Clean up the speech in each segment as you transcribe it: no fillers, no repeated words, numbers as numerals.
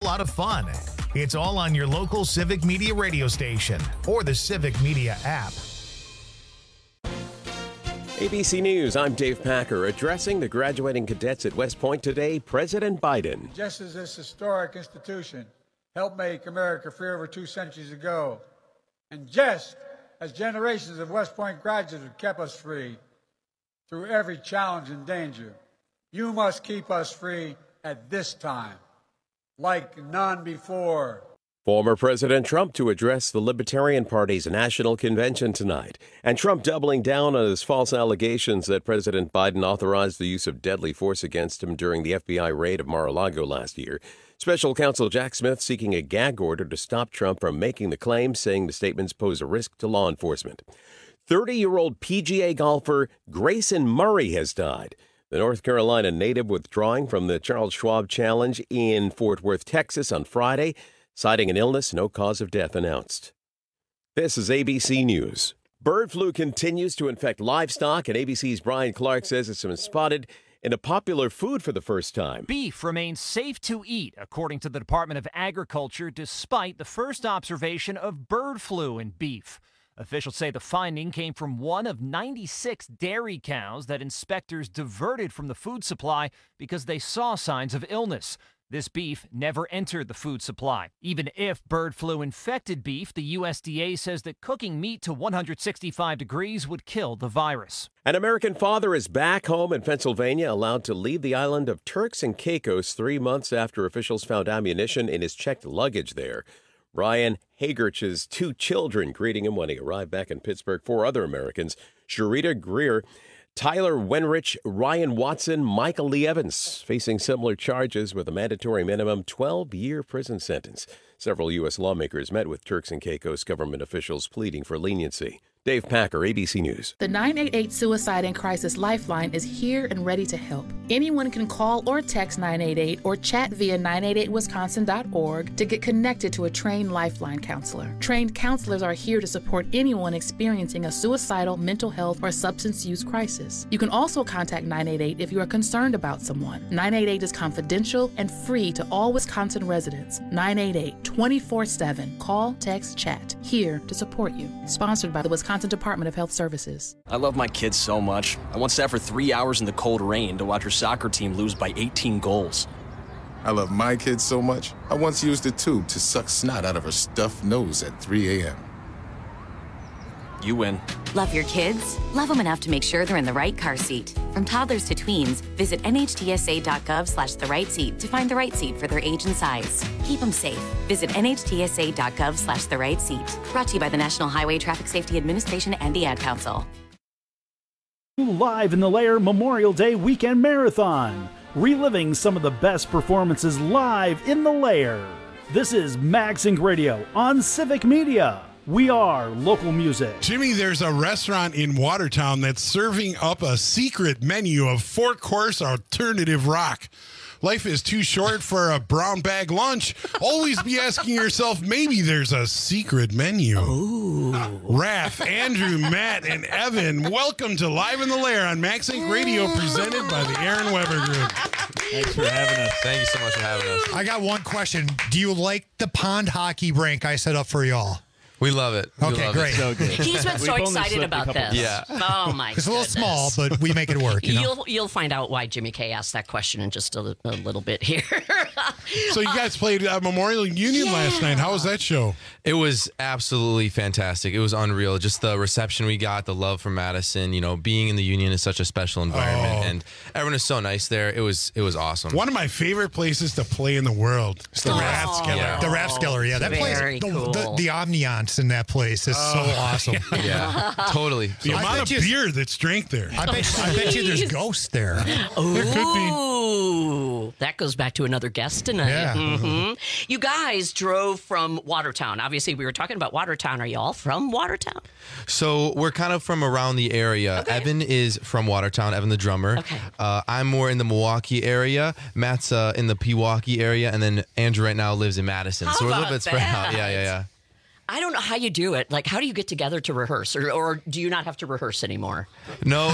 lot of fun. It's all on your local Civic Media radio station or the Civic Media app. ABC News, I'm Dave Packer. Addressing the graduating cadets at West Point today, President Biden. Just as this historic institution helped make America free over 2 centuries ago, and just as generations of West Point graduates have kept us free through every challenge and danger, you must keep us free at this time, like none before. Former President Trump to address the Libertarian Party's national convention tonight, and Trump doubling down on his false allegations that President Biden authorized the use of deadly force against him during the FBI raid of Mar-a-Lago last year. Special counsel Jack Smith seeking a gag order to stop Trump from making the claim, saying the statements pose a risk to law enforcement. 30-year-old PGA golfer Grayson Murray has died. The North Carolina native withdrawing from the Charles Schwab Challenge in Fort Worth, Texas on Friday, citing an illness, no cause of death announced. This is ABC News. Bird flu continues to infect livestock, and ABC's Brian Clark says it's been spotted in a popular food for the first time. Beef remains safe to eat, according to the Department of Agriculture, despite the first observation of bird flu in beef. Officials say the finding came from one of 96 dairy cows that inspectors diverted from the food supply because they saw signs of illness. This beef never entered the food supply. Even if bird flu infected beef, the USDA says that cooking meat to 165 degrees would kill the virus. An American father is back home in Pennsylvania, allowed to leave the island of Turks and Caicos 3 months after officials found ammunition in his checked luggage there. Ryan Hagerch's 2 children greeting him when he arrived back in Pittsburgh. 4 other Americans, Sharita Greer, Tyler Wenrich, Ryan Watson, Michael Lee Evans, facing similar charges with a mandatory minimum 12-year prison sentence. Several U.S. lawmakers met with Turks and Caicos government officials pleading for leniency. Dave Packer, ABC News. The 988 Suicide and Crisis Lifeline is here and ready to help. Anyone can call or text 988 or chat via 988wisconsin.org to get connected to a trained Lifeline counselor. Trained counselors are here to support anyone experiencing a suicidal, mental health, or substance use crisis. You can also contact 988 if you are concerned about someone. 988 is confidential and free to all Wisconsin residents. 988 24/7. Call, text, chat. Here to support you. Sponsored by the Wisconsin Department of Health Services. I love my kids so much. I once sat for 3 hours in the cold rain to watch her soccer team lose by 18 goals. I love my kids so much, I once used a tube to suck snot out of her stuffed nose at 3 a.m. You win. Love your kids? Love them enough to make sure they're in the right car seat. From toddlers to tweens, visit nhtsa.gov/the right seat to find the right seat for their age and size. Keep them safe. Visit nhtsa.gov/the right seat. Brought to you by the National Highway Traffic Safety Administration and the Ad Council. Live in the Lair Memorial Day Weekend Marathon. Reliving some of the best performances live in the Lair. This is MagSync Radio on Civic Media. We are local music. Jimmy, there's a restaurant in Watertown that's serving up a secret menu of 4-course alternative rock. Life is too short for a brown bag lunch. Always be asking yourself, maybe there's a secret menu. Ooh. Raph, Andrew, Matt, and Evan, welcome to Live in the Lair on MagSync Radio, presented by the Aaron Weber Group. Thanks for having us. Thank you so much for having us. I got one question. Do you like the pond hockey rink I set up for y'all? We love it. Okay, great. So good. He's been so excited about this. Yeah. Oh, my It's a little small, but we make it work. You'll find out why Jimmy K asked that question in just a little bit here. So you guys played Memorial Union last night. How was that show? It was absolutely fantastic. It was unreal. Just the reception we got, the love from Madison. You know, being in the Union is such a special environment, and everyone is so nice there. It was awesome. One of my favorite places to play in the world. It's the Rathskeller. Yeah. The Rathskeller, yeah. That place, cool. the ambiance in that place is so awesome. Yeah, totally. The amount of beer that's drank there. I bet you there's ghosts there. Ooh, There could be. that goes back to another guest tonight. Yeah. Mm-hmm. You guys drove from Watertown. Obviously, we were talking about Watertown. Are you all from Watertown? So we're kind of from around the area. Okay. Evan is from Watertown, Evan the drummer. Okay. I'm more in the Milwaukee area. Matt's in the Pewaukee area. And then Andrew right now lives in Madison. How so we're a little about bit spread out. that? Yeah. I don't know how you do it. Like, how do you get together to rehearse, or do you not have to rehearse anymore? No,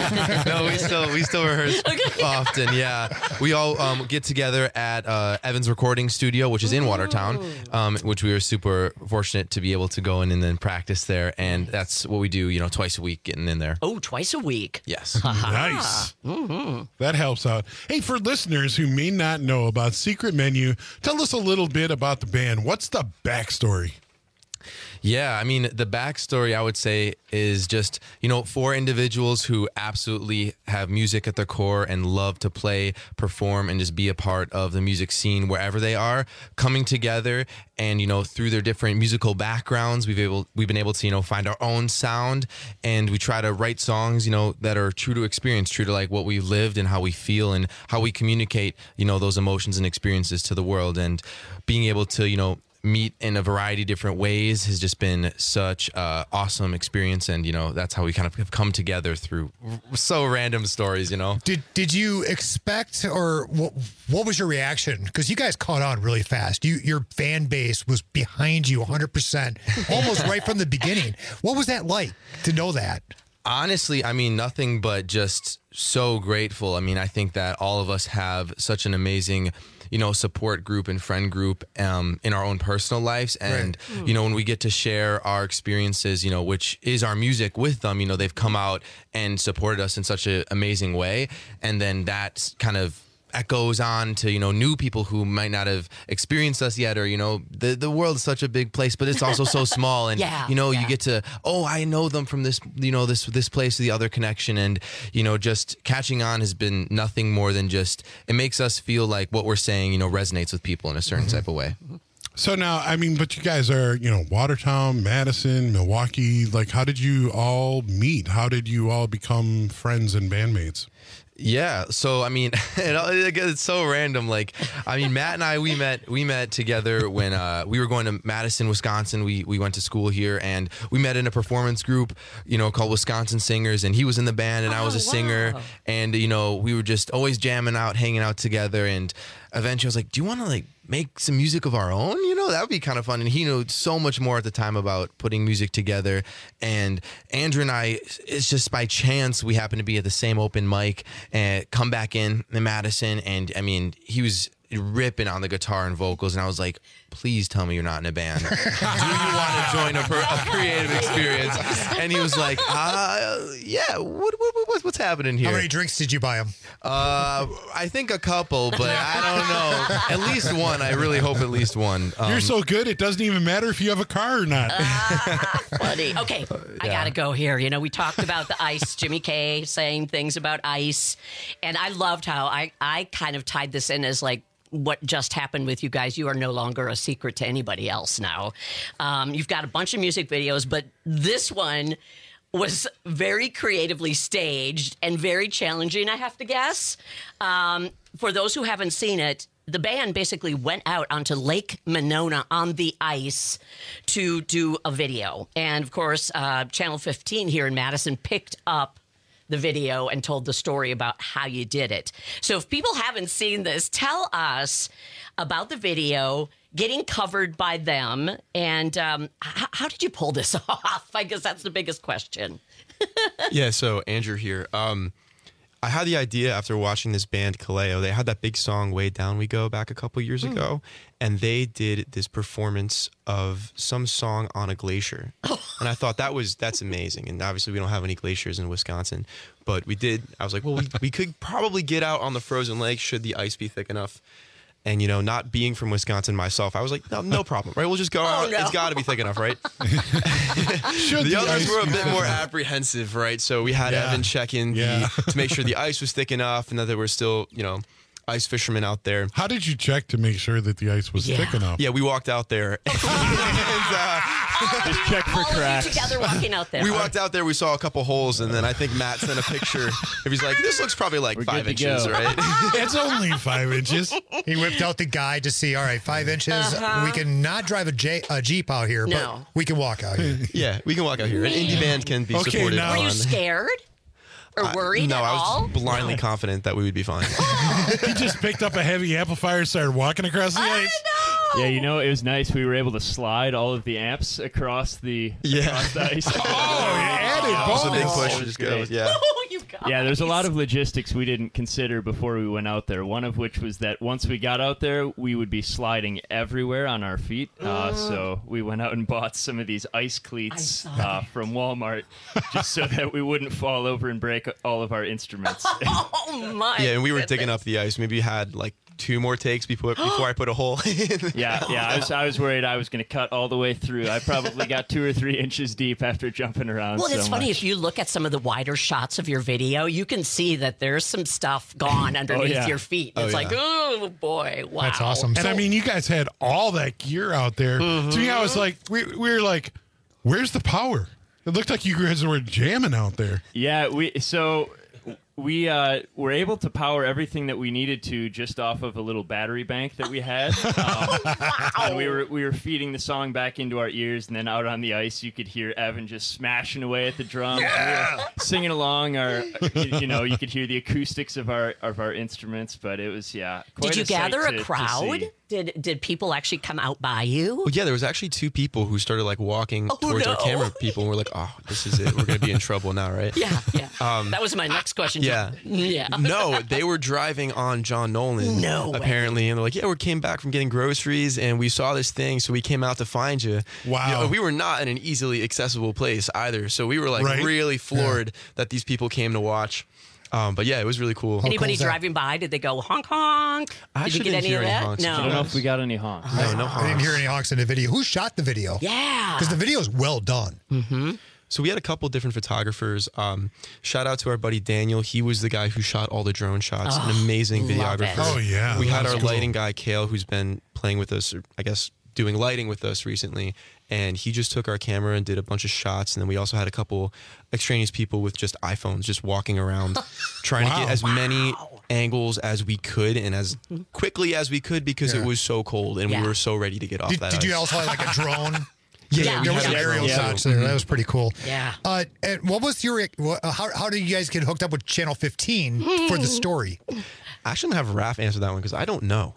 no, we still rehearse often. Yeah, we all get together at Evans Recording Studio, which is in Watertown, which we were super fortunate to be able to go in and then practice there. And that's what we do, twice a week, getting in there. Oh, twice a week. Yes. Nice. That helps out. Hey, for listeners who may not know about Secret Menu, tell us a little bit about the band. What's the backstory? Yeah, I mean, the backstory, I would say, is just, 4 individuals who absolutely have music at their core and love to play, perform, and just be a part of the music scene wherever they are, coming together and, through their different musical backgrounds, we've been able to, find our own sound, and we try to write songs, that are true to experience, true to like what we've lived and how we feel and how we communicate, those emotions and experiences to the world. And being able to, meet in a variety of different ways has just been such an awesome experience, and that's how we kind of have come together through so random stories. Did you expect, or what was your reaction? Because you guys caught on really fast. Your fan base was behind you 100%, almost right from the beginning. What was that like to know that? Honestly, I mean, nothing but just so grateful. I mean, I think that all of us have such an amazing support group and friend group in our own personal lives. And, when we get to share our experiences, which is our music with them, they've come out and supported us in such an amazing way. And then that kind of echoes on to, new people who might not have experienced us yet, or, the world is such a big place, but it's also so small. And, you get to, I know them from this, this place, the other connection. And, just catching on has been nothing more than just, it makes us feel like what we're saying, resonates with people in a certain type of way. So now, I mean, but you guys are, Watertown, Madison, Milwaukee. Like, how did you all meet? How did you all become friends and bandmates? Yeah, so I mean, it's so random. Like, I mean, Matt and I, we met together when we were going to Madison, Wisconsin. We went to school here, and we met in a performance group, called Wisconsin Singers, and he was in the band, and I was a singer, and we were just always jamming out, hanging out together, and eventually I was like, do you want to make some music of our own? That would be kind of fun. And he knew so much more at the time about putting music together. And Andrew and I, it's just by chance we happened to be at the same open mic and come back in Madison. And I mean, he was ripping on the guitar and vocals, and I was like, please tell me you're not in a band. Do you want to join a creative experience? And he was like, yeah, what's happening here? How many drinks did you buy him? I think a couple, but I don't know. At least one. I really hope at least one. You're so good, it doesn't even matter if you have a car or not. Funny. Okay, I got to go here. We talked about the ice, Jimmy K saying things about ice, and I loved how I kind of tied this in as like, what just happened with you guys. You are no longer a secret to anybody else now. You've got a bunch of music videos, but this one was very creatively staged and very challenging, I have to guess. For those who haven't seen it, the band basically went out onto Lake Monona on the ice to do a video. And of course, Channel 15 here in Madison picked up the video and told the story about how you did it. So if people haven't seen this, tell us about the video, getting covered by them, and how did you pull this off? I guess that's the biggest question. Yeah, so Andrew here. I had the idea after watching this band, Kaleo. They had that big song, Way Down We Go, back a couple years ago, and they did this performance of some song on a glacier. And I thought that's amazing. And obviously we don't have any glaciers in Wisconsin, but we did. I was like, well, we could probably get out on the frozen lake should the ice be thick enough. And, not being from Wisconsin myself, I was like, no problem, right? We'll just go out. No. It's got to be thick enough, right? The others were a bit more apprehensive, right? So we had Evan check in to make sure the ice was thick enough and that there were still, ice fishermen out there. How did you check to make sure that the ice was thick enough? Yeah, we walked out there. Just check for cracks. Together walking out there. We walked out there, we saw a couple holes, and then I think Matt sent a picture. He's like, this looks probably like 5 inches, right? It's only 5 inches. He whipped out the guide to see, all right, 5 inches. We can not drive a Jeep out here, but we can walk out here. Yeah, we can walk out here. An indie band can be supported. Were you scared? Or worried no, at all? I was blindly confident that we would be fine. He just picked up a heavy amplifier and started walking across the ice. Yeah, you know, it was nice. We were able to slide all of the amps across the ice. Added That was a big bonus. push. That was Just great. goes, yeah. Oh, you guys. Yeah, there's a lot of logistics we didn't consider before we went out there. One of which was that once we got out there, we would be sliding everywhere on our feet. So we went out and bought some of these ice cleats from Walmart just so that we wouldn't fall over and break all of our instruments. Oh, my Yeah, and we were goodness. digging up the ice. Maybe you had like 2 more takes before I put a hole in. Yeah, I was worried I was going to cut all the way through. I probably got 2 or 3 inches deep after jumping around. Well, so it's funny. much. If you look at some of the wider shots of your video, you can see that there's some stuff gone underneath your feet. It's like, oh boy, wow. That's awesome. And I mean, you guys had all that gear out there. To me, I was like, we were like, where's the power? It looked like you guys were jamming out there. Yeah, we were able to power everything that we needed to just off of a little battery bank that we had. And we were feeding the song back into our ears, and then out on the ice, you could hear Evan just smashing away at the drums. Yeah. We were singing along. You could hear the acoustics of our instruments, but it was quite Did you a sight gather to a crowd? see. Did people actually come out by you? Well, yeah, there was actually 2 people who started like walking towards our camera people, and we're like, oh, this is it. We're gonna be in trouble now, right? Yeah. That was my next question. Yeah. No, they were driving on John Nolan. No way. Apparently, and they're like, yeah, we came back from getting groceries, and we saw this thing, so we came out to find you. Wow. You know, we were not in an easily accessible place either, so we were like really floored that these people came to watch. But yeah, it was really cool. Anybody driving by? Did they go honk honk? I Did you actually get didn't any hear of any that? honks. No. I don't know if we got any honks. No I honks. didn't hear any honks in the video. Who shot the video? Yeah. Because the video is well done. Mm-hmm. So we had a couple different photographers. Shout out to our buddy Daniel. He was the guy who shot all the drone shots. An amazing love videographer. it. Oh, yeah. We had That's our cool. lighting guy Kale, who's been playing with us, or I guess doing lighting with us recently, and he just took our camera and did a bunch of shots. And then we also had a couple extraneous people with just iPhones just walking around trying to get as many angles as we could and as quickly as we could because it was so cold and we were so ready to get off that Did you ice. also have like a drone? Yeah, there we was had some a aerial drone, shots too. there. That was pretty cool. Yeah. And what was your? How did you guys get hooked up with Channel 15 for the story? I should have Raph answer that one because I don't know.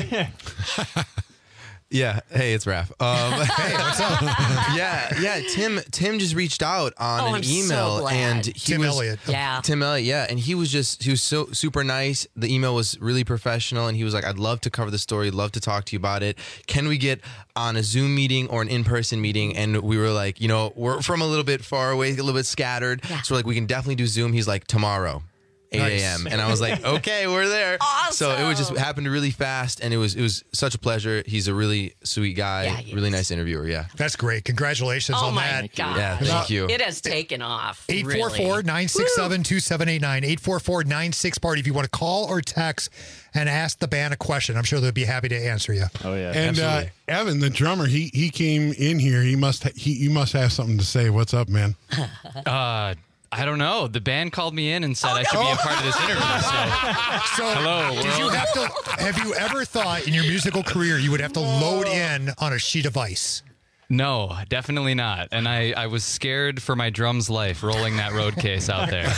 Yeah, hey, it's Raph. Hey, what's up? Yeah. Tim just reached out on an email, and he Tim was Elliott. Yeah. Tim Elliott, yeah, and he was so super nice. The email was really professional, and he was like, "I'd love to cover the story, love to talk to you about it. Can we get on a Zoom meeting or an in-person meeting?" And we were like, we're from a little bit far away, a little bit scattered, so we're like, we can definitely do Zoom. He's like, tomorrow. 8 a.m. And I was like, okay, we're there. Awesome. So it was just happened really fast, and it was such a pleasure. He's a really sweet guy, really nice interviewer. Yeah, That's great. Congratulations Oh on my that. God. yeah, thank you. It has taken off. 844-967-2789. 844-96-PARTY if you want to call or text and ask the band a question. I'm sure they'll be happy to answer you. Oh yeah, And absolutely. Evan, the drummer, he came in here. You must have something to say. What's up, man? I don't know. The band called me in and said I should be a part of this interview. So, hello, Did you world. have you ever thought in your musical career you would have to load in on a sheet of ice? No, definitely not. And I was scared for my drum's life rolling that road case out there.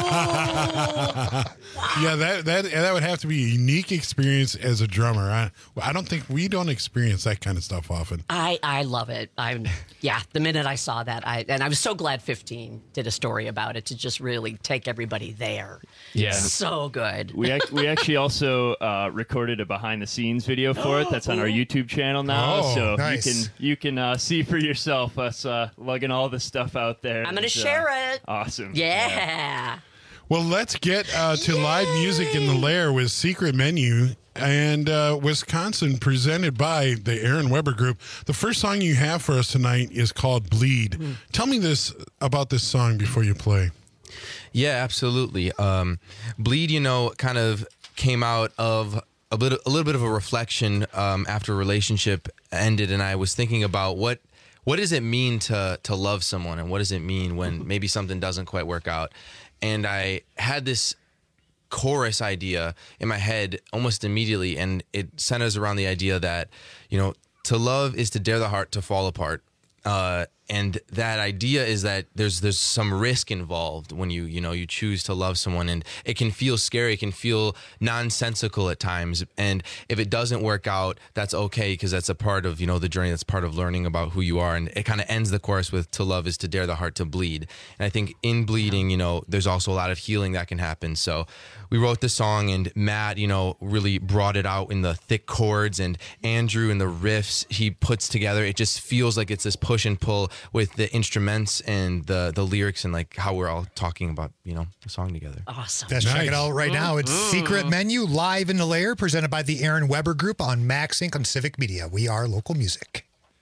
Yeah, that would have to be a unique experience as a drummer. I don't think we don't experience that kind of stuff often. I love it. The minute I saw that, I was so glad 15 did a story about it to just really take everybody there. Yeah. So good. We actually also recorded a behind the scenes video for it. That's on our YouTube channel now. Oh, so nice. you can see for yourself us lugging all the stuff out there. I'm going to share it. Awesome. Yeah. Well, let's get to live music in the Lair with Secret Menu and Wisconsin, presented by the Aaron Weber Group. The first song you have for us tonight is called Bleed. Tell me about this song before you play. Yeah, absolutely. Bleed, kind of came out of a little bit of a reflection after a relationship ended, and I was thinking about what does it mean to love someone, and what does it mean when maybe something doesn't quite work out. And I had this chorus idea in my head almost immediately, and it centers around the idea that to love is to dare the heart to fall apart. And that idea is that there's some risk involved when you choose to love someone, and it can feel scary, it can feel nonsensical at times. And if it doesn't work out, that's okay, because that's a part of the journey. That's part of learning about who you are. And it kind of ends the chorus with "To love is to dare the heart to bleed." And I think in bleeding, there's also a lot of healing that can happen. So we wrote the song, and Matt, really brought it out in the thick chords, and Andrew and the riffs he puts together. It just feels like it's this push and pull with the instruments and the lyrics, and like how we're all talking about the song together. Awesome. Let's check it out right now. It's Secret Menu live in the Lair, presented by the Aaron Weber Group on Max Inc. on Civic Media. We are local music.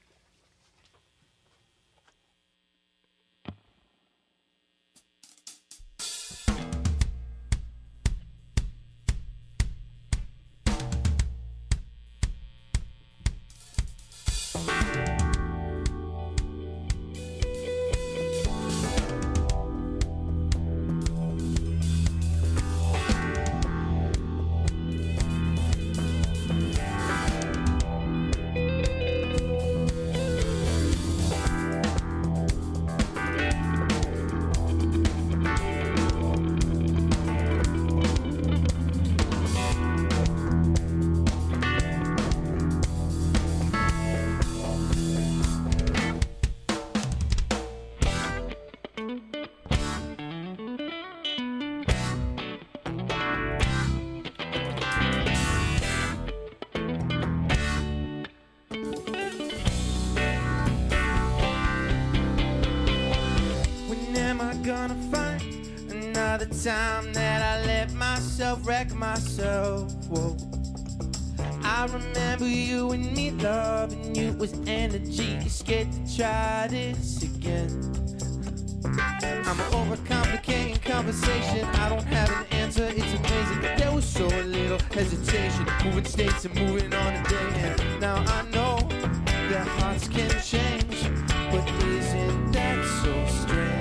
Time that I let myself wreck myself. Whoa. I remember you and me loving you was energy. You're scared to try this again. I'm overcomplicating conversation. I don't have an answer, it's amazing. There was so little hesitation, moving states and moving on a day. And now I know that hearts can change, but isn't that so strange?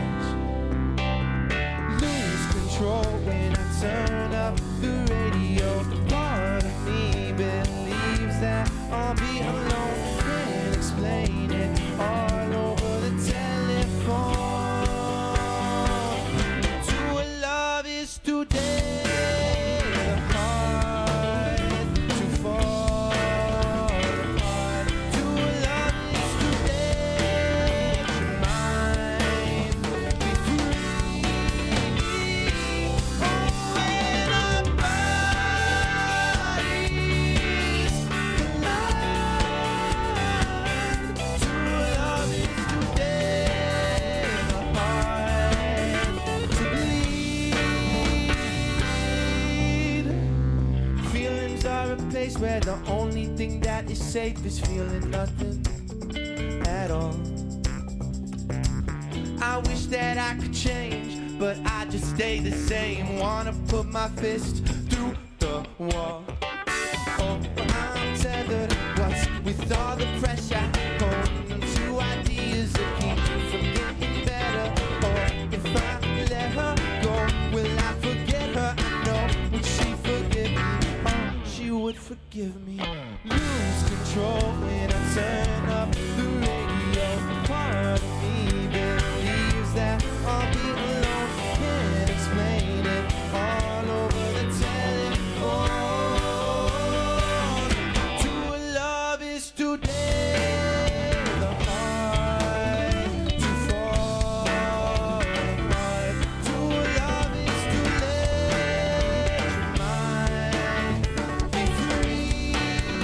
When I turn up the radio, part of me believes that I'll be alone. Can't explain it all over the telephone. To a love is to dare the heart to fall apart. To a love is to dare your mind be free. Where the only thing that is safe is feeling nothing at all. I wish that I could change, but I just stay the same. Wanna put my fist through the wall. Oh, I'm tethered. What's with all the pressure? Holding on to ideas that keep me from getting better. Or if I let her go, will I forget her? I know, would she forgive me? She would forgive me. Lose control when I turn up the radio. Part of me believes that I'll be alone. Can't explain it all over the telephone. To a love is to dare the heart to fall apart. To a love is to let your mind be free.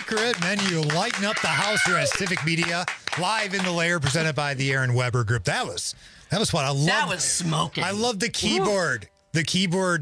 Secret Menu, lighting up the house here at Civic Media, live in the lair, presented by the Aaron Weber Group. That was fun. That was smoking. I love the keyboard. The keyboard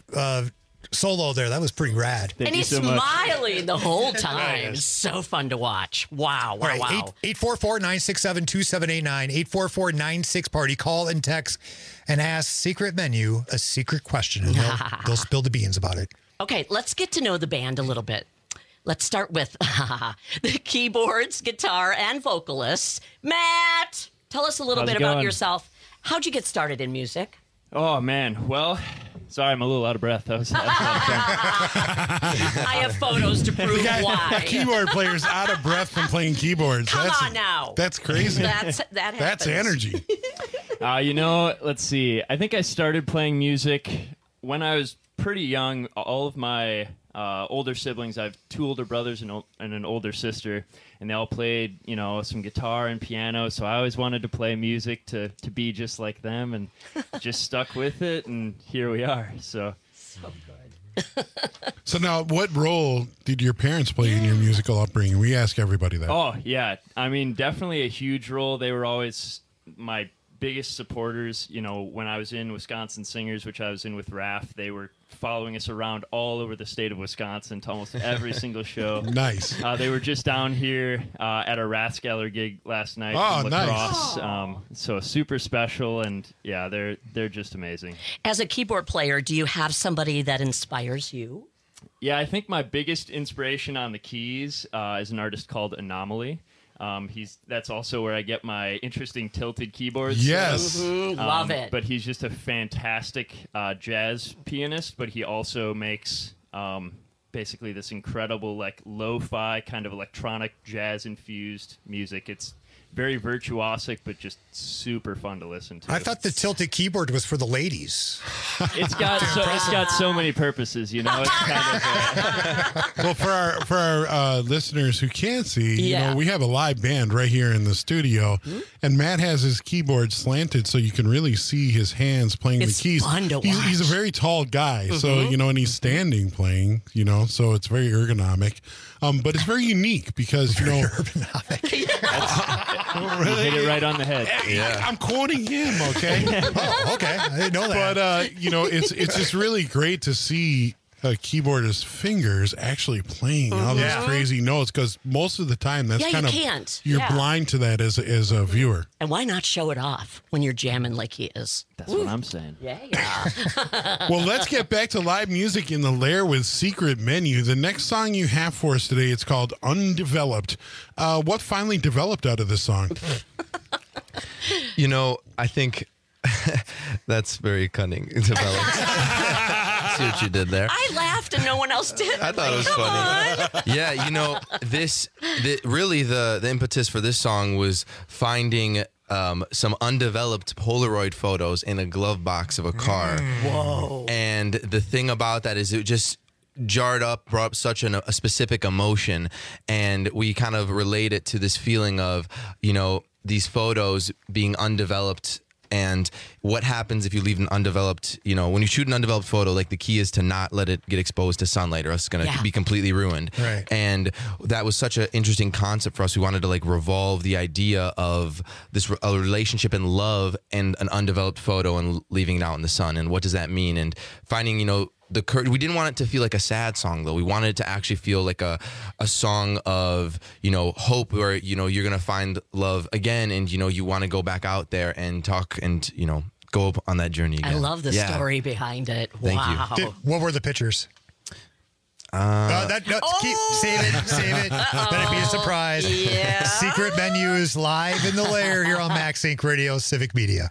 solo there. That was pretty rad. And he's smiling the whole time. It's so fun to watch. Wow, wow, All right, wow. 844-967-2789, 844-96-PARTY. Call and text and ask Secret Menu a secret question, and they'll spill the beans about it. Okay, let's get to know the band a little bit. Let's start with the keyboards, guitar, and vocalists. Matt, tell us a little How's bit it about going? yourself. How'd you get started in music? Oh man, well, sorry, I'm a little out of breath. That was a lot of fun. I have photos to prove The why. keyboard player's out of breath from playing keyboards. Come on now. That's crazy. That That's happens. energy. Let's see. I think I started playing music when I was pretty young. All of my older siblings, I have 2 older brothers and an older sister, and they all played, some guitar and piano. So I always wanted to play music to be just like them, and just stuck with it, and here we are. So good. So now, what role did your parents play in your musical upbringing? We ask everybody that. Oh, yeah. I mean, definitely a huge role. They were always my biggest supporters. When I was in Wisconsin Singers, which I was in with Raph, they were following us around all over the state of Wisconsin to almost every single show. Nice. They were just down here at a Rathskeller gig last night. Oh, from nice. lacrosse. So super special, and yeah, they're just amazing. As a keyboard player, do you have somebody that inspires you? Yeah, I think my biggest inspiration on the keys is an artist called Anomaly. That's also where I get my interesting tilted keyboards. Yes. Love it. But he's just a fantastic jazz pianist, but he also makes basically this incredible lo-fi kind of electronic jazz infused music. It's very virtuosic, but just super fun to listen to. I thought the tilted keyboard was for the ladies. It's got so many purposes, It's kind of Well, for our listeners who can't see, we have a live band right here in the studio, and Matt has his keyboard slanted so you can really see his hands playing It's the keys. fun to He's a very tall guy, so and he's standing playing, so it's very ergonomic. But it's very unique because You hit it right on the head. I'm quoting him, okay? Oh, okay. I didn't know that. But it's just really great to see a keyboardist's fingers actually playing all these crazy notes, because most of the time that's kind you of can't. you're Yeah. blind to that as a viewer. And why not show it off when you're jamming like he is? That's what I'm saying. Yeah. Well, let's get back to live music in the lair with Secret Menu. The next song you have for us today, it's called Undeveloped. What finally developed out of this song? I think that's very cunning. Developed. See what you did there. I laughed and no one else did. I thought it was funny. Yeah, the impetus for this song was finding some undeveloped Polaroid photos in a glove box of a car. Whoa. And the thing about that is it just brought up such a specific emotion, and we kind of relate it to this feeling of, these photos being undeveloped. And what happens if you leave an undeveloped, when you shoot an undeveloped photo, the key is to not let it get exposed to sunlight, or else it's going to be completely ruined. Right. And that was such an interesting concept for us. We wanted to revolve the idea of this a relationship and love and an undeveloped photo and leaving it out in the sun. And what does that mean? And finding, we didn't want it to feel like a sad song, though. We wanted it to actually feel like a song of, hope, where, you're going to find love again, and, you want to go back out there and talk and, go up on that journey again. I love the story behind it. Thank you. Wow. What were the pictures? Save it. Let it be a surprise. Yeah. Secret Menu is live in the lair here on Max Inc. Radio, Civic Media.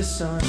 sun.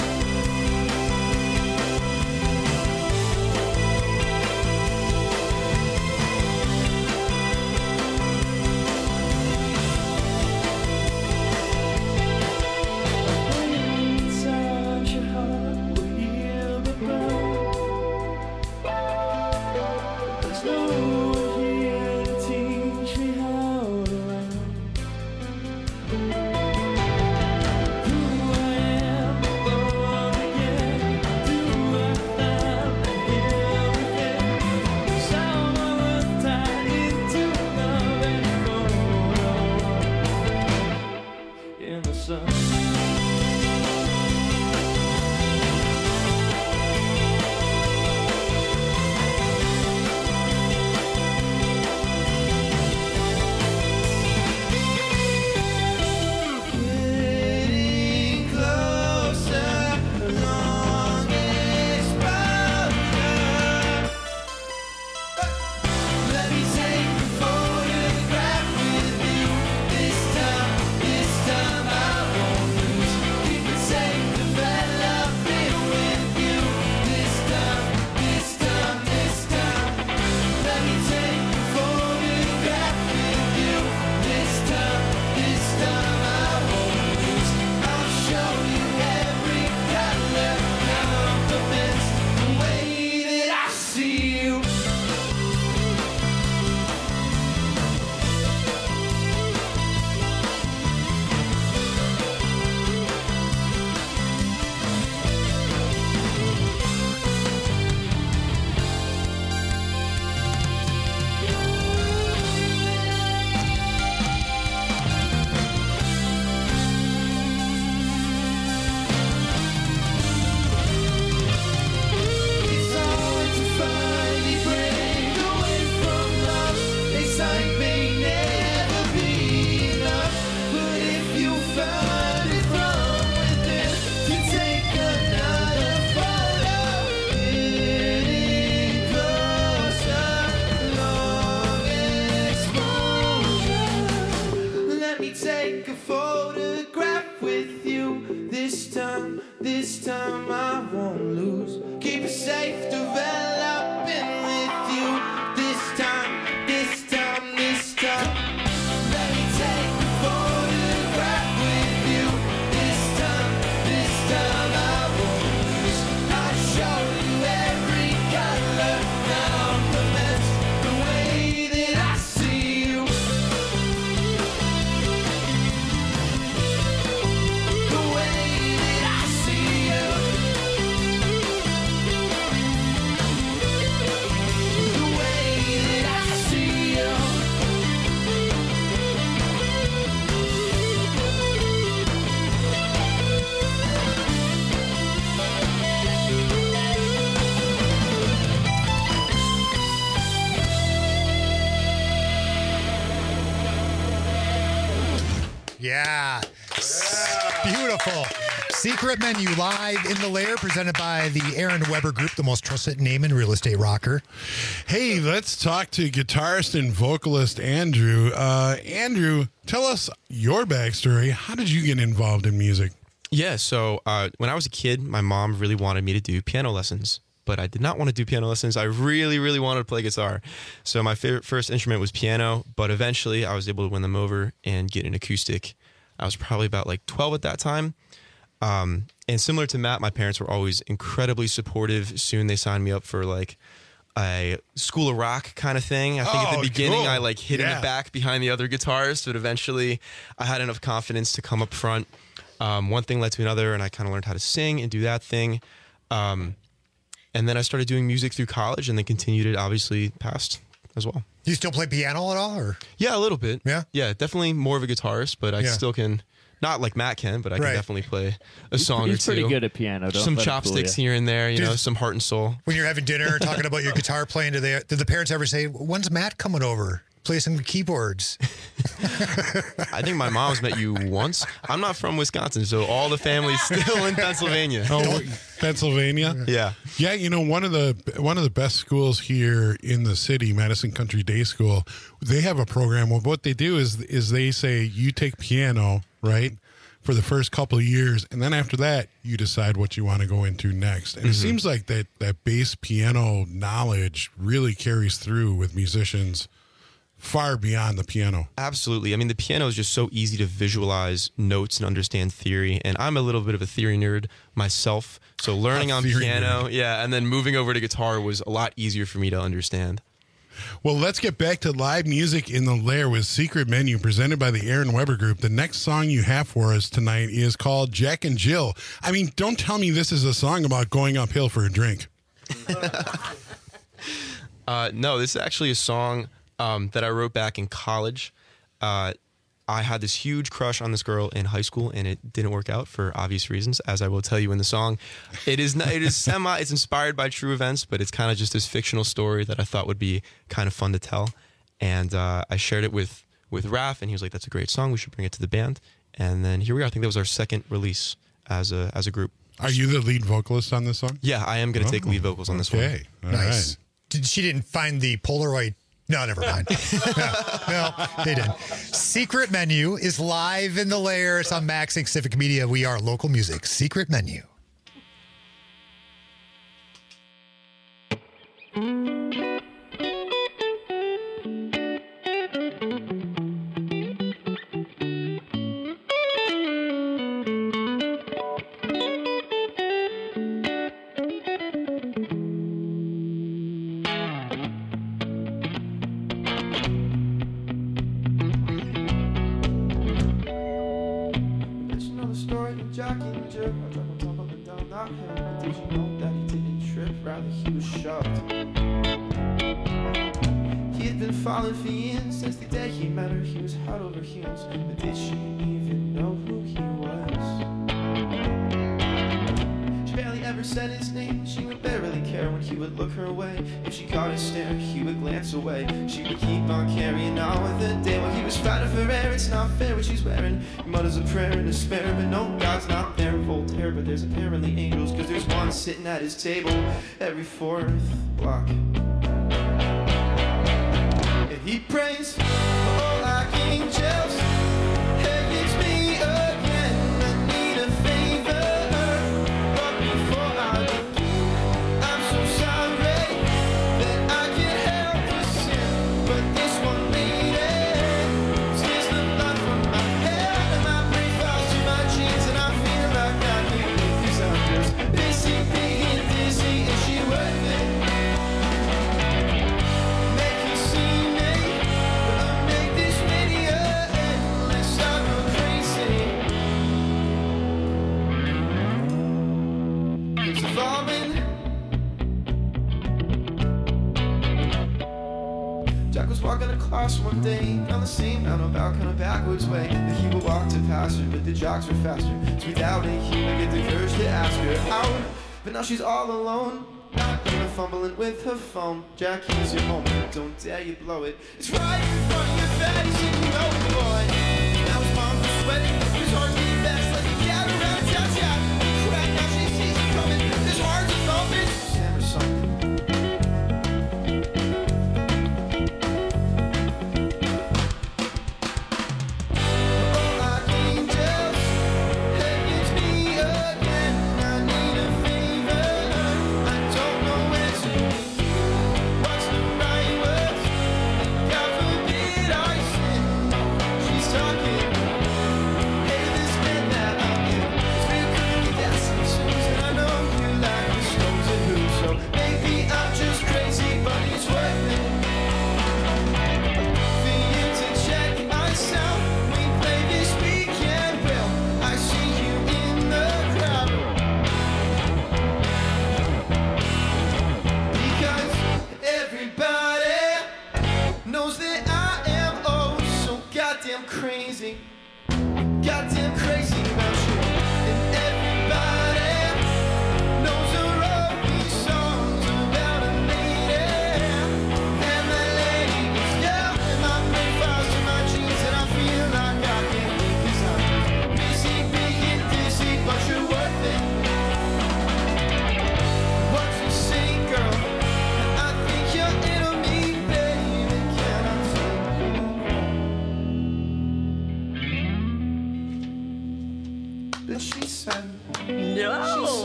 This time I won't lose. Keep it safe, developing with you. This time. Let me take a photograph with you. This time I won't lose. I'll show you every color. Compliments the way that I see you. The way that I see you. The way that I see you. Yeah. Beautiful. Secret Menu live in the Lair, presented by the Aaron Weber Group, the most trusted name in real estate rocker. Hey, let's talk to guitarist and vocalist Andrew. Andrew, tell us your backstory. How did you get involved in music? Yeah, so when I was a kid, my mom really wanted me to do piano lessons, but I did not want to do piano lessons. I really, really wanted to play guitar. So my favorite first instrument was piano, but eventually I was able to win them over and get an acoustic. I was probably about like 12 at that time. And similar to Matt, my parents were always incredibly supportive. Soon they signed me up for like a School of Rock kind of thing. I think at the beginning cool. I like hid in Yeah. the back behind the other guitarists, but eventually I had enough confidence to come up front. One thing led to another, and I kind of learned how to sing and do that thing. And then I started doing music through college, and then continued it obviously past as well. Do you still play piano at all? Or Yeah, a little bit. Yeah? Yeah, definitely more of a guitarist, but I Yeah. still can, not like Matt can, but I can Right. definitely play a song or two. He's pretty good at piano. Don't Some let it fool chopsticks you. here and there, you Dude. know, some heart and soul. when you're having dinner talking about your guitar playing, did the parents ever say, when's Matt coming over? Play some keyboards. I think my mom's met you once. I'm not from Wisconsin, so all the family's still in Pennsylvania. Oh, Pennsylvania? Yeah. Yeah, you know, one of the best schools here in the city, Madison Country Day School, they have a program. Well, what they do is they say you take piano, right? for the first couple of years, and then after that, you decide what you want to go into next. And it seems like that bass piano knowledge really carries through with musicians far beyond the piano. Absolutely. I mean, the piano is just so easy to visualize notes and understand theory. And I'm a little bit of a theory nerd myself. So learning on piano, and then moving over to guitar was a lot easier for me to understand. Well, let's get back to live music in the Lair with Secret Menu presented by the Aaron Weber Group. The next song you have for us tonight is called Jack and Jill. I mean, don't tell me this is a song about going uphill for a drink. No, this is actually a song that I wrote back in college. I had this huge crush on this girl in high school, and it didn't work out for obvious reasons, as I will tell you in the song. It's inspired by true events, but it's kind of just this fictional story that I thought would be kind of fun to tell. And I shared it with Raph, and he was like, "That's a great song. We should bring it to the band." And then here we are. I think that was our second release as a group. Are you the lead vocalist on this song? Yeah, I am going to take lead vocals on this one. Okay, nice. Right. She didn't find the Polaroid. No, never mind. No, they didn't. Secret Menu is live in the Lair. It's on Maxing Civic Media. We are local music. Secret Menu. Falling for years since the day he met her. He was head over heels, but did she even know who he was? She barely ever said his name. She would barely care when he would look her way. If she caught his stare, he would glance away. She would keep on carrying on with the day while he was fighting for air. It's not fair what she's wearing. He mutters a prayer in despair, but no, God's not there. Voltaire, but there's apparently angels, cause there's one sitting at his table every fourth block. He prays for all like angels. Hey, it's me again. I need a favor, but before I begin, I'm so sorry that I can't help but sin. But this one lady scares the blood from my head, and my brain falls to my jeans, and I feel like I can't live these hours. Busy being dizzy, is she worth it? Make you see me. Jack was walking across one day on the same roundabout, kind of backwards way that he would walk to pass her, but the jocks were faster. So we doubted he would get the courage to ask her out, but now she's all alone, not even fumbling with her phone. Jack, here's your moment, don't dare you blow it. It's right in front of your face, and you know it, boy. Now his palms are sweating, his heart beating fast, like a cat around a tap tap. Right now she sees him coming, his heart's a thumping. Hammer something.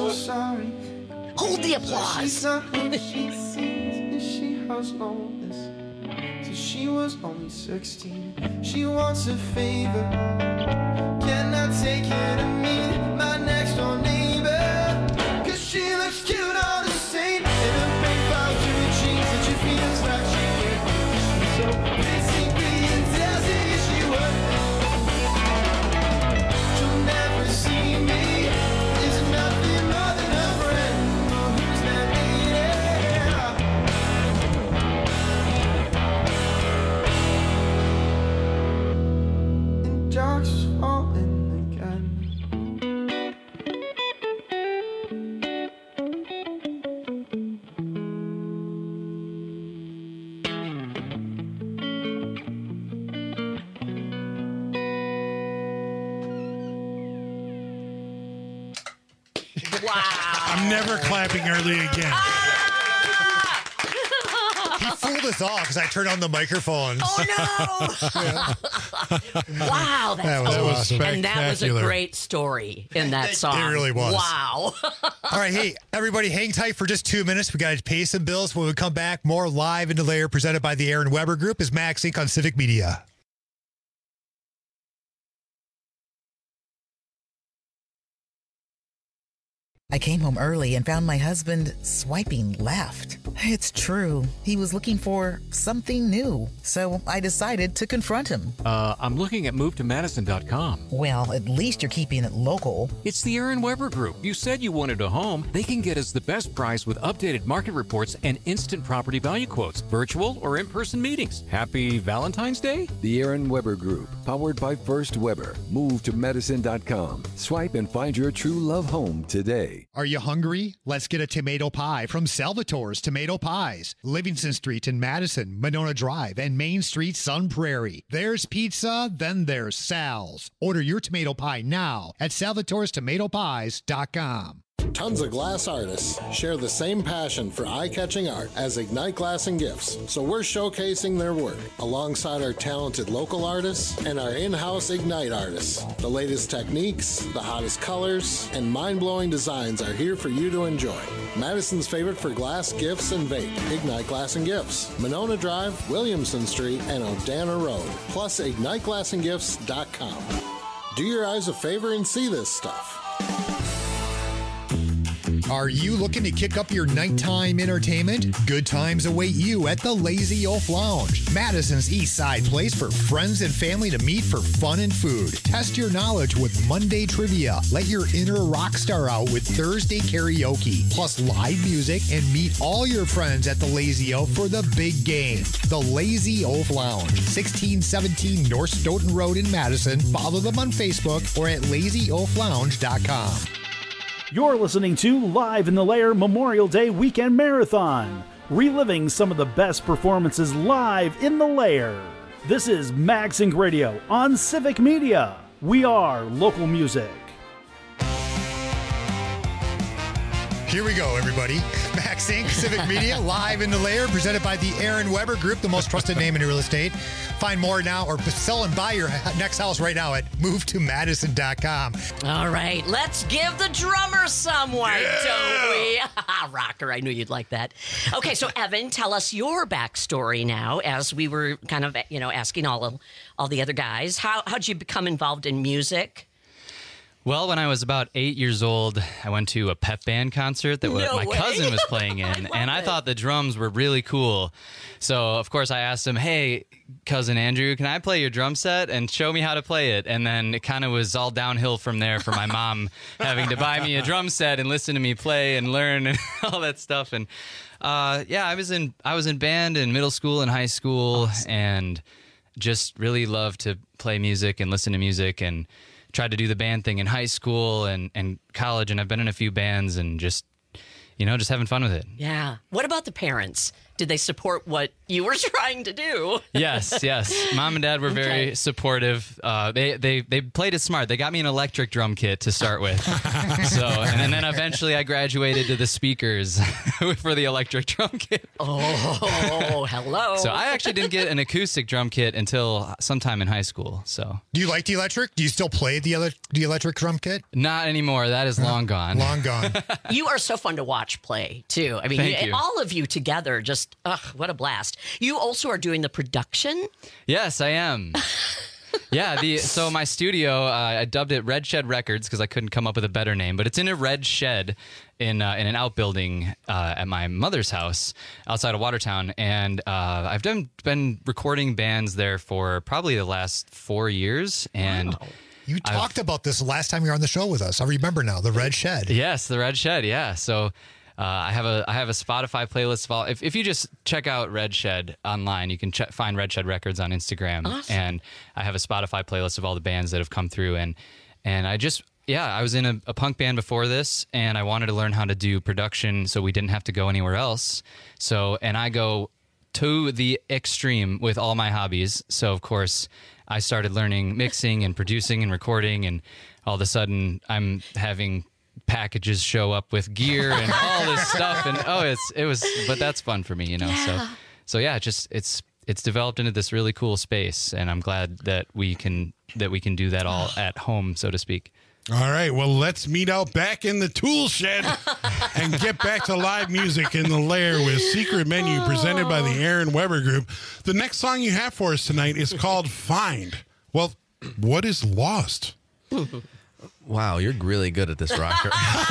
so sorry. Hold the applause. She's not who she seems, and she has no this. So she was only 16. She wants a favor. Can I take her to meet my next door neighbor? Cause she looks cute all the same. And her pink falls to her cheeks, and she feels like she can't. She's so basically and tells her if she were. She'll never see me. Is nothing more than a friend. Oh, who's that lady? And dark's falling again. Wow. I'm never clapping early again. He fooled us all because I turned on the microphones. Oh, no. Wow. That's That was awesome. And that was a Spectacular. great story in that song. It really was. Wow. All right, hey, everybody, hang tight for just 2 minutes. We got to pay some bills. When we come back, more Live in the Lair presented by the Aaron Weber Group is Max Inc. on Civic Media. I came home early and found my husband swiping left. It's true. He was looking for something new. So I decided to confront him. I'm looking at MoveToMadison.com. Well, at least you're keeping it local. It's the Aaron Weber Group. You said you wanted a home. They can get us the best price with updated market reports and instant property value quotes, virtual or in-person meetings. Happy Valentine's Day? The Aaron Weber Group, powered by First Weber. MoveToMadison.com. Swipe and find your true love home today. Are you hungry? Let's get a tomato pie from Salvatore's Tomato Pies. Livingston Street in Madison, Monona Drive, and Main Street, Sun Prairie. There's pizza, then there's Sal's. Order your tomato pie now at salvatorestomatopies.com. Tons of glass artists share the same passion for eye-catching art as Ignite Glass and Gifts, so we're showcasing their work alongside our talented local artists and our in-house Ignite artists. The latest techniques, the hottest colors, and mind-blowing designs are here for you to enjoy. Madison's favorite for glass, gifts, and vape, Ignite Glass and Gifts. Monona Drive, Williamson Street, and Odana Road, plus IgniteGlassandGifts.com. Do your eyes a favor and see this stuff. Are you looking to kick up your nighttime entertainment? Good times await you at the Lazy Oaf Lounge, Madison's East Side place for friends and family to meet for fun and food. Test your knowledge with Monday trivia. Let your inner rock star out with Thursday karaoke, plus live music, and meet all your friends at the Lazy Oaf for the big game. The Lazy Oaf Lounge, 1617 North Stoughton Road in Madison. Follow them on Facebook or at lazyoaflounge.com. You're listening to Live in the Lair Memorial Day Weekend Marathon, reliving some of the best performances live in the Lair. This is Max Inc. Radio on Civic Media. We are local music. Here we go, everybody. Max Inc., Civic Media, Live in the Lair, presented by the Aaron Weber Group, the most trusted name in real estate. Find more now or sell and buy your next house right now at MoveToMadison.com. All right, let's give the drummer some white, don't we? Rocker, I knew you'd like that. Okay, so Evan, tell us your backstory now, as we were kind of, asking all the other guys. How'd you become involved in music? Well, when I was about 8 years old, I went to a pep band concert that my cousin was playing in, and I thought the drums were really cool. So, of course, I asked him, hey, cousin Andrew, can I play your drum set and show me how to play it? And then it kind of was all downhill from there for my mom having to buy me a drum set and listen to me play and learn and all that stuff. And I was in band in middle school and high school, and just really loved to play music and listen to music, and tried to do the band thing in high school and college, and I've been in a few bands and just having fun with it. Yeah. What about the parents? Did they support what you were trying to do? Yes. Mom and Dad were very supportive. They played it smart. They got me an electric drum kit to start with. And then eventually I graduated to the speakers for the electric drum kit. Oh, hello. So I actually didn't get an acoustic drum kit until sometime in high school. So do you like the electric? Do you still play the electric drum kit? Not anymore. That is long gone. Long gone. You are so fun to watch play too. I mean, Thank you. all of you together, just what a blast. You also are doing the production? Yes, I am. Yeah, so my studio, I dubbed it Red Shed Records because I couldn't come up with a better name, but it's in a red shed in an outbuilding at my mother's house outside of Watertown, and I've been recording bands there for probably the last 4 years, and you talked about this last time you were on the show with us. I remember now, the Red Shed. Yes, the Red Shed. Yeah, so. I have a Spotify playlist. If you just check out Red Shed online, you can find Red Shed Records on Instagram. Awesome. And I have a Spotify playlist of all the bands that have come through. And I was in a punk band before this, and I wanted to learn how to do production so we didn't have to go anywhere else. And I go to the extreme with all my hobbies. So, of course, I started learning mixing and producing and recording, and all of a sudden I'm having packages show up with gear and all this stuff, and but that's fun for me, Yeah. So it's developed into this really cool space, and I'm glad that we can do that all at home, so to speak. All right, well, let's meet out back in the tool shed and get back to live music in the Lair with Secret Menu presented by the Aaron Weber Group. The next song you have for us tonight is called Find. Well, what is lost? Wow, you're really good at this, Rocker.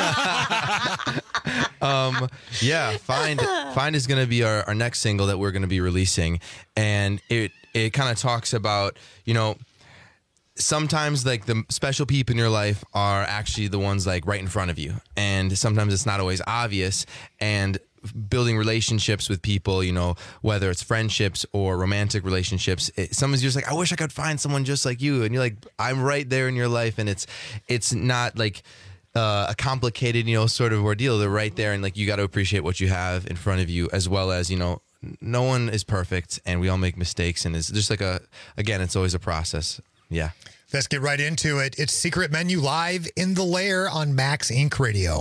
Find is going to be our next single that we're going to be releasing, and it kind of talks about, sometimes like the special people in your life are actually the ones like right in front of you, and sometimes it's not always obvious, and building relationships with people, whether it's friendships or romantic relationships, someone's just like, I wish I could find someone just like you, and you're like, I'm right there in your life, and it's not like a complicated sort of ordeal. They're right there, and like you got to appreciate what you have in front of you, as well as no one is perfect, and we all make mistakes, and it's just like it's always a process. Yeah, let's get right into it. It's Secret Menu live in the Lair on Max Inc. Radio.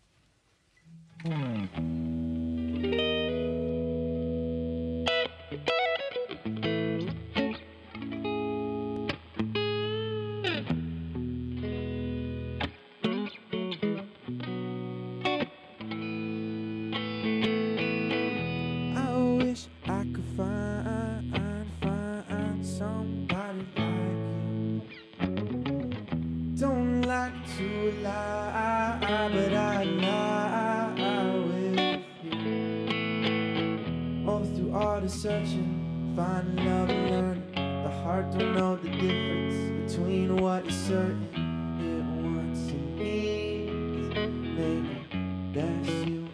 I could find somebody like you. Don't like to lie, but I lie with you. All through all the searching, finding love and learning. The heart don't know the difference between what is certain. It wants and needs, maybe that's you.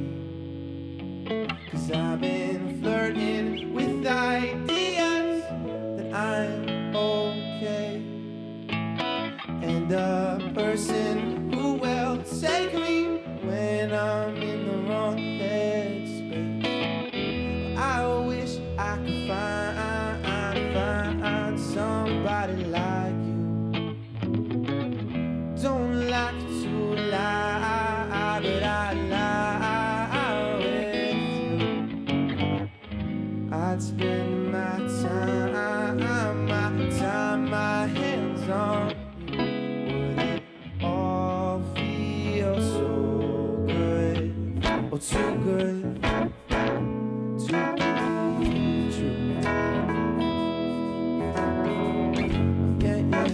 'Cause I've been flirting with ideas that I'm okay, and a person who will take me when I'm in the wrong headspace. I wish I could find somebody like you. Don't like to lie, but I lie. I'd spend my time, my hands on you. Would it all feel so good? Oh, too good to be true. Yeah.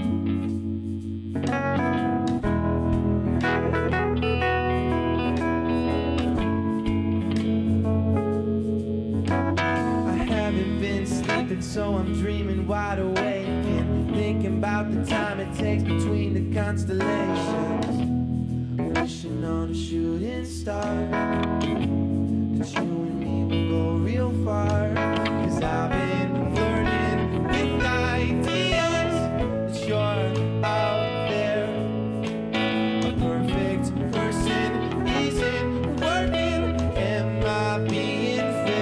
So I'm dreaming wide awake and thinking about the time it takes between the constellations. Wishing on a shooting star that you and me will go real far. 'Cause I've been flirting with ideas that you're out there. A perfect person isn't working. Am I being fair?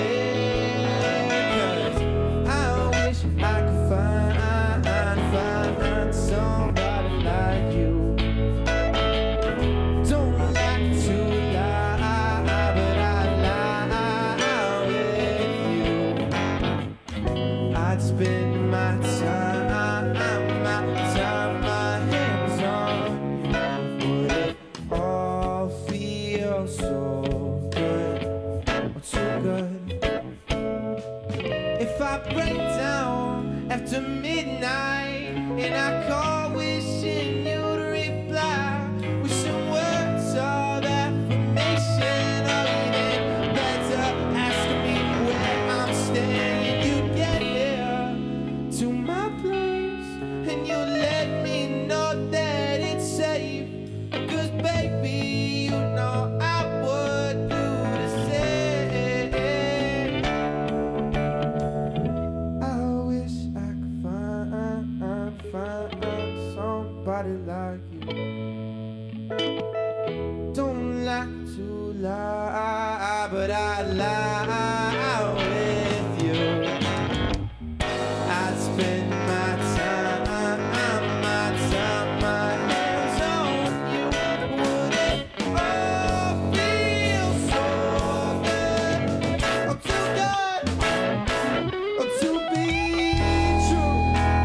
lie, but I lie with you. I'd spend my time, my hands on you. Would it all feel so good? Oh, too good, oh, to be true.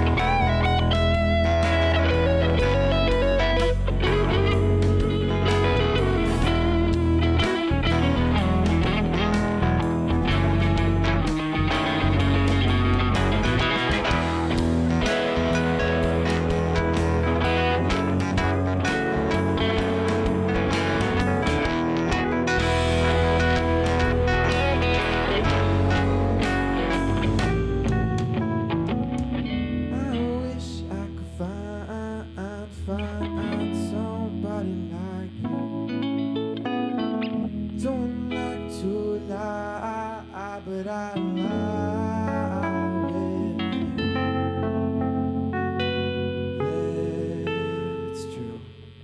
Find somebody like you. Don't like to lie, but I lie with you. That's true.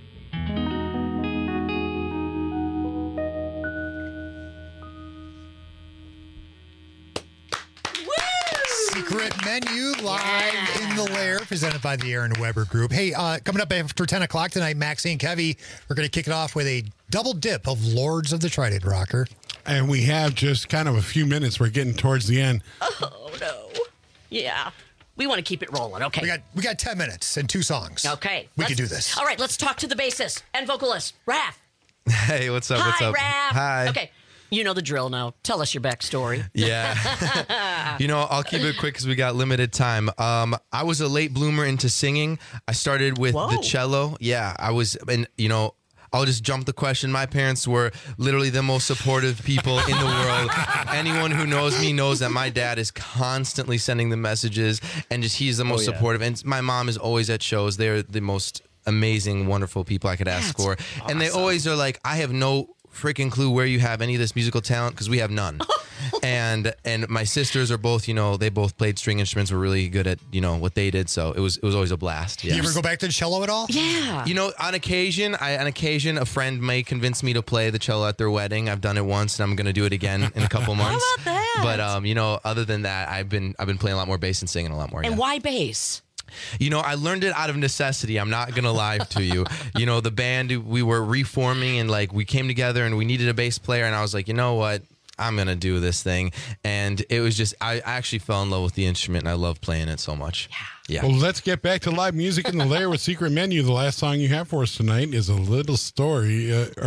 Secret Menu live in the Lair, presented by the Aaron Weber Group. Hey, coming up after 10 o'clock tonight, Maxie and Kevy, we're going to kick it off with a double dip of Lords of the Trident Rocker. And we have just kind of a few minutes. We're getting towards the end. Oh, no. Yeah. We want to keep it rolling. Okay. We got 10 minutes and 2 songs. Okay. We can do this. All right, let's talk to the bassist and vocalist, Raph. Hey, what's up? What's up? Raph. Hi. Okay. You know the drill now. Tell us your backstory. Yeah. You know, I'll keep it quick because we got limited time. I was a late bloomer into singing. I started with the cello. Yeah, I was, and you know, I'll just jump the question. My parents were literally the most supportive people in the world. Anyone who knows me knows that my dad is constantly sending the messages, and just he's the most supportive. And my mom is always at shows. They're the most amazing, wonderful people I could ask for. Awesome. And they always are like, I have no freaking clue where you have any of this musical talent because we have none. and my sisters are both, you know, they both played string instruments, were really good at, you know, what they did, so it was always a blast. Yeah. You ever go back to the cello at all? Yeah. You know, on occasion a friend may convince me to play the cello at their wedding. I've done it once and I'm going to do it again in a couple months. How about that? But you know, other than that, I've been playing a lot more bass and singing a lot more. And why bass? You know, I learned it out of necessity. I'm not going to lie to you. You know, the band, we were reforming and like we came together and we needed a bass player. And I was like, you know what? I'm going to do this thing. And it was just, I actually fell in love with the instrument and I love playing it so much. Yeah. Well, let's get back to live music in the Lair with Secret Menu. The last song you have for us tonight is A Little Story,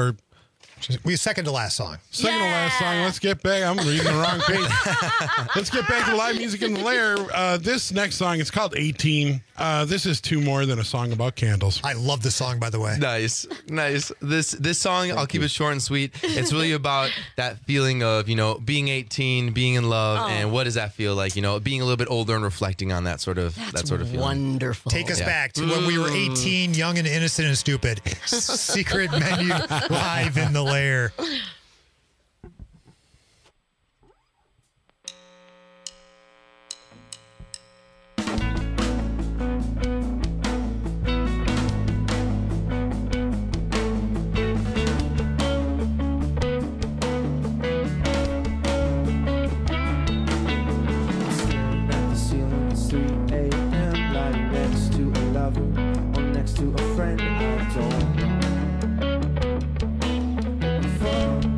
we second to last song. Second to last song. Let's get back. I'm reading the wrong page. Let's get back to live music in the Lair. This next song is called 18. This is two more than a song about candles. I love this song, by the way. Nice. This song, I'll keep it short and sweet. It's really about that feeling of, you know, being 18, being in love, and what does that feel like? You know, being a little bit older and reflecting on that sort of feeling. Wonderful. Take us back to when we were 18, young and innocent and stupid. Secret Menu live in the Lair. To a friend I don't know.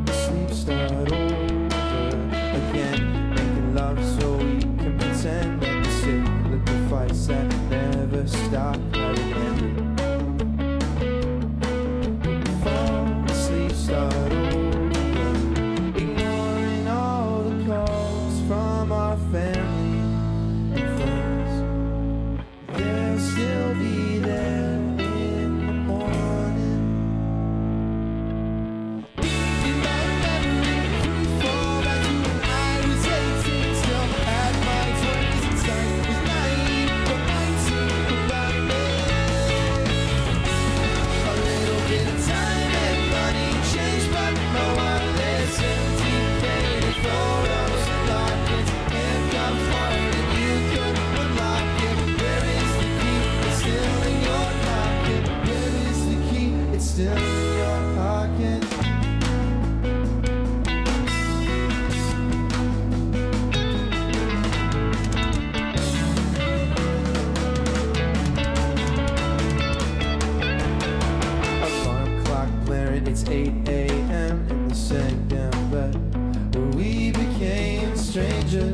a.m. in the second bed, where we became strangers.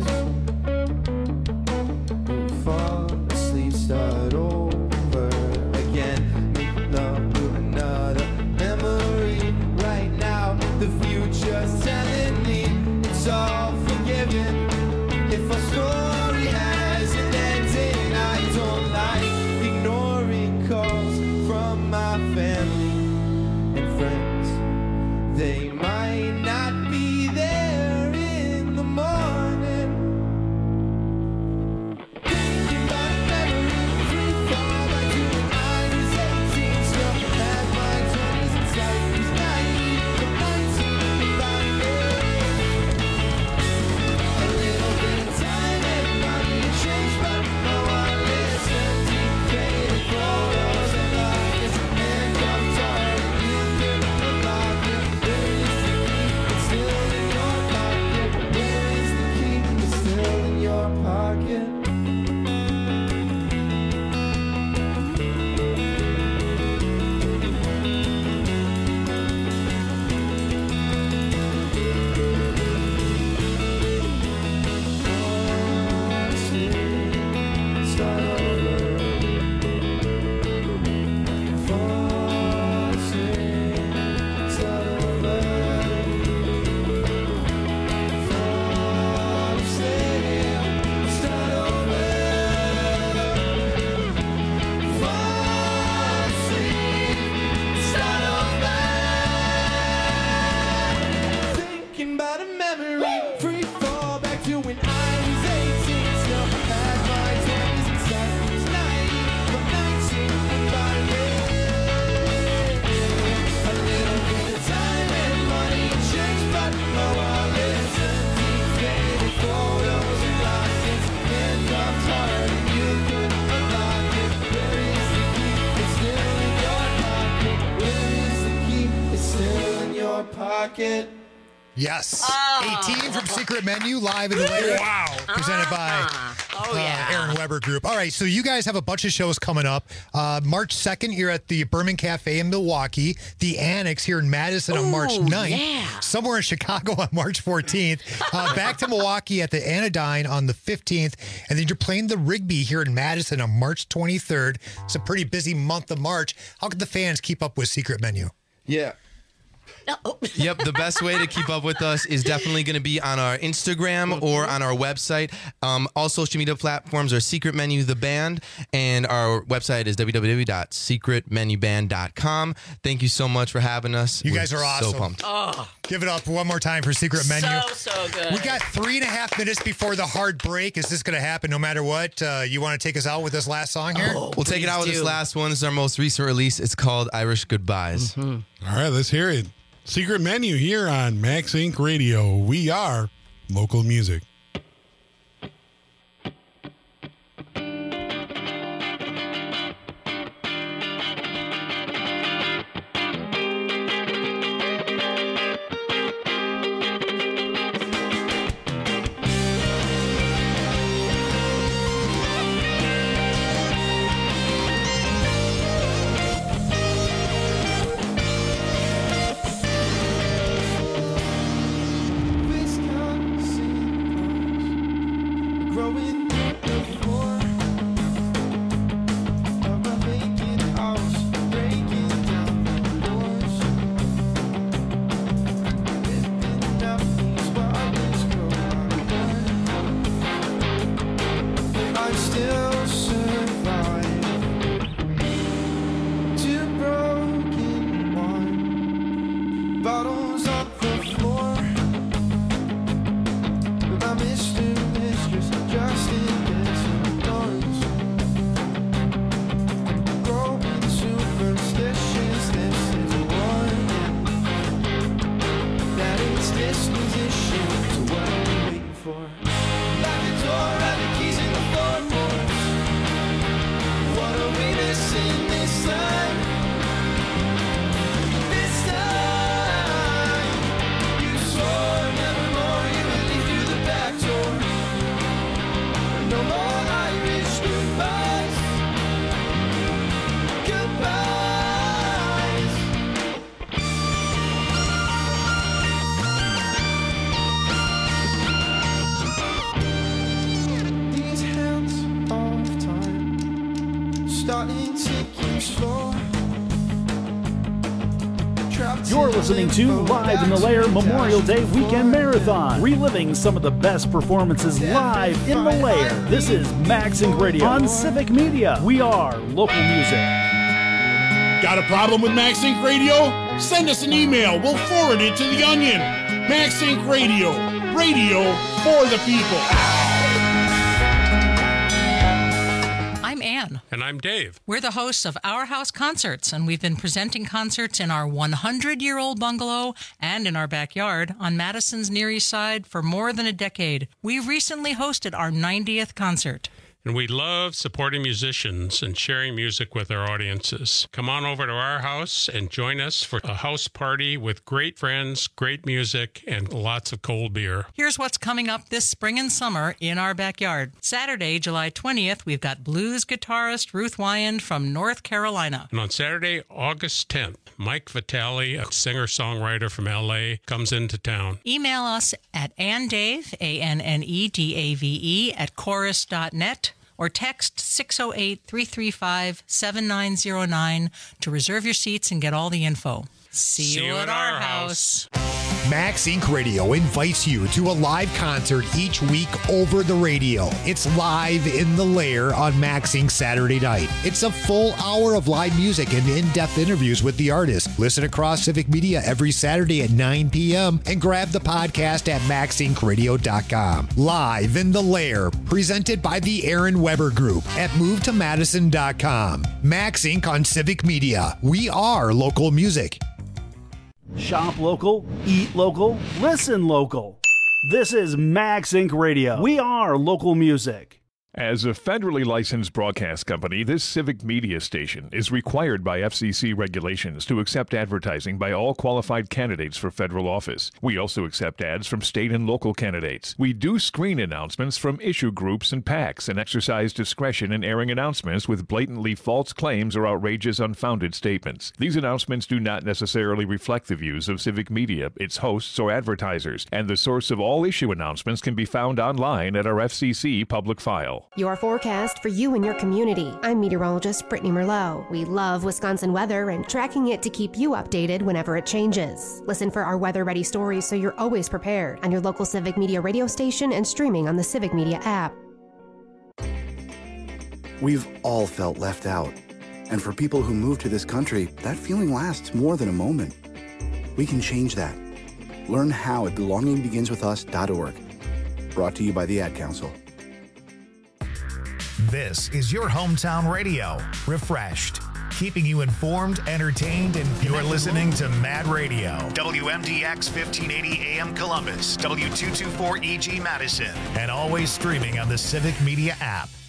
We fall asleep, start over again. Make love to another memory. Right now, the future's telling me it's all forgiven. If our story has an ending, I don't like ignoring calls from my family and friends. They might not be there in the morning. Thinking about a memory, free fall back to when I was 18. Still had my 20s inside, was naive, but 19 about it. A little bit of time and money changed, but no one listened. Deep faded photos and lies, handcuffed heart, and you could unlock it. Where is the key? It's still in your pocket. Where is the key? It's still in your pocket. Start over. Fall asleep. Start over. Fall asleep. Start over. Fall asleep. Start over. Thinking about a memory. Free fall back to when I was 18. Still had my 20s inside. Was naive, but 19 by way. A little bit of time and money changed, but no one listened. Deep faded photos and lockets, handcuffed heart, and you could unlock it. Where is the key? It's still in your pocket. Where is the key? It's still in your pocket. Yes. 18 from Secret Menu, live in the layer. Wow. Presented by Aaron Weber Group. All right, so you guys have a bunch of shows coming up. March 2nd, you're at the Berman Cafe in Milwaukee. The Annex here in Madison on March 9th. Yeah. Somewhere in Chicago on March 14th. Back to Milwaukee at the Anodyne on the 15th. And then you're playing the Rigby here in Madison on March 23rd. It's a pretty busy month of March. How can the fans keep up with Secret Menu? Yeah. Yep, the best way to keep up with us is definitely going to be on our Instagram or on our website. All social media platforms are Secret Menu the Band, and our website is www.secretmenuband.com. Thank you so much for having us. You guys are awesome. So pumped. Oh, Give it up one more time for Secret Menu. so good. We got 3.5 minutes before the hard break. Is this going to happen no matter what? You want to take us out with this last song here? We'll take it out with this last one. This is our most recent release. It's called Irish Goodbyes. All right, let's hear it. Secret Menu here on Max Inc. Radio. We are local music. Wisconsin listening to Live in the Lair Memorial Day Weekend Marathon, reliving some of the best performances live in the Lair. This is Max Inc. Radio on Civic Media. We are local music. Got a problem with Max Inc. Radio? Send us an email. We'll forward it to The Onion. Max Inc. Radio. Radio for the people. I'm Ann. And I'm Dave. We're the hosts of Our House Concerts, and we've been presenting concerts in our 100-year-old bungalow and in our backyard on Madison's Near East Side for more than a decade. We recently hosted our 90th concert. And we love supporting musicians and sharing music with our audiences. Come on over to our house and join us for a house party with great friends, great music, and lots of cold beer. Here's what's coming up this spring and summer in our backyard. Saturday, July 20th, we've got blues guitarist Ruth Wyand from North Carolina. And on Saturday, August 10th, Mike Vitale, a singer-songwriter from L.A., comes into town. Email us at annedave, ANNEDAVE, at chorus.net. or text 608-335-7909 to reserve your seats and get all the info. See you at our house. Max Inc. Radio invites you to a live concert each week over the radio. It's Live in the Lair on Max Inc. Saturday night. It's a full hour of live music and in-depth interviews with the artist. Listen across Civic Media every Saturday at 9 p.m. and grab the podcast at maxincradio.com. Live in the Lair, presented by the Aaron Weber Group at movetomadison.com. Max Inc. on Civic Media. We are local music. Shop local, eat local, listen local. This is Max Inc. Radio. We are local music. As a federally licensed broadcast company, this Civic Media station is required by FCC regulations to accept advertising by all qualified candidates for federal office. We also accept ads from state and local candidates. We do screen announcements from issue groups and PACs and exercise discretion in airing announcements with blatantly false claims or outrageous unfounded statements. These announcements do not necessarily reflect the views of Civic Media, its hosts, or advertisers, and the source of all issue announcements can be found online at our FCC public file. Your forecast for you and your community. I'm meteorologist Brittany Merlot. We love Wisconsin weather and tracking it to keep you updated whenever it changes. Listen for our weather-ready stories so you're always prepared on your local Civic Media radio station and streaming on the Civic Media app. We've all felt left out. And for people who move to this country, that feeling lasts more than a moment. We can change that. Learn how at belongingbeginswithus.org. Brought to you by the Ad Council. This is your hometown radio, refreshed, keeping you informed, entertained, and you're listening to Mad Radio, WMDX 1580 AM Columbus, W224 EG Madison, and always streaming on the Civic Media app.